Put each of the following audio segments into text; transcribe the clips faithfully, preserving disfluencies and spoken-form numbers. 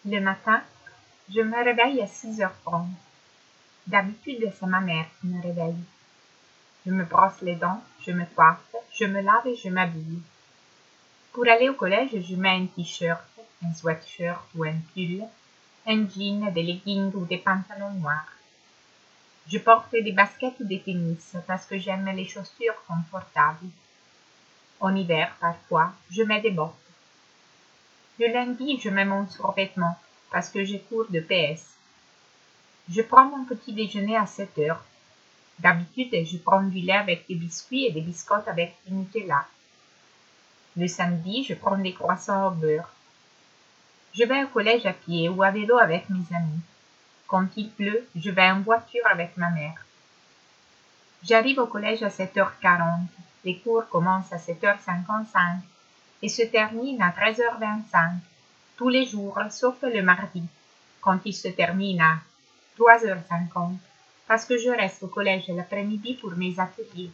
Le matin, je me réveille à six heures trente. D'habitude, c'est ma mère qui me réveille. Je me brosse les dents, je me coiffe, je me lave et je m'habille. Pour aller au collège, je mets un t-shirt, un sweatshirt ou un pull, un jean, des leggings ou des pantalons noirs. Je porte des baskets ou des tennis parce que j'aime les chaussures confortables. En hiver, parfois, je mets des bottes. Le lundi, je mets mon survêtement parce que j'ai cours de P S. Je prends mon petit déjeuner à sept heures. D'habitude, je prends du lait avec des biscuits et des biscottes avec du Nutella. Le samedi, je prends des croissants au beurre. Je vais au collège à pied ou à vélo avec mes amis. Quand il pleut, je vais en voiture avec ma mère. J'arrive au collège à sept heures quarante. Les cours commencent à sept heures cinquante-cinq et se terminent à treize heures vingt-cinq, tous les jours, sauf le mardi, quand ils se terminent à trois heures cinquante, parce que je reste au collège l'après-midi pour mes ateliers.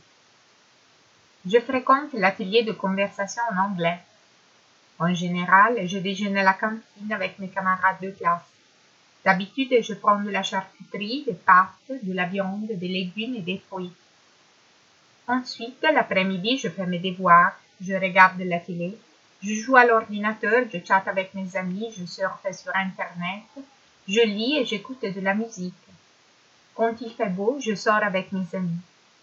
Je fréquente l'atelier de conversation en anglais. En général, je déjeune à la cantine avec mes camarades de classe. D'habitude, je prends de la charcuterie, des pâtes, de la viande, des légumes et des fruits. Ensuite, l'après-midi, je fais mes devoirs, je regarde la télé, je joue à l'ordinateur, je chatte avec mes amis, je surfe sur Internet, je lis et j'écoute de la musique. Quand il fait beau, je sors avec mes amis.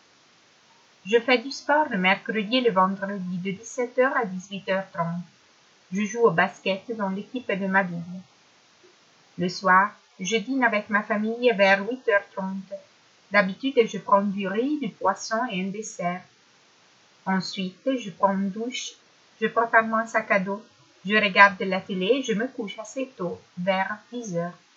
Je fais du sport le mercredi et le vendredi de dix-sept heures à dix-huit heures trente. Je joue au basket dans l'équipe de ma ville. Le soir, je dîne avec ma famille vers huit heures trente. D'habitude, je prends du riz, du poisson et un dessert. Ensuite, je prends une douche, je prépare mon sac à dos, je regarde la télé et je me couche assez tôt, vers dix heures.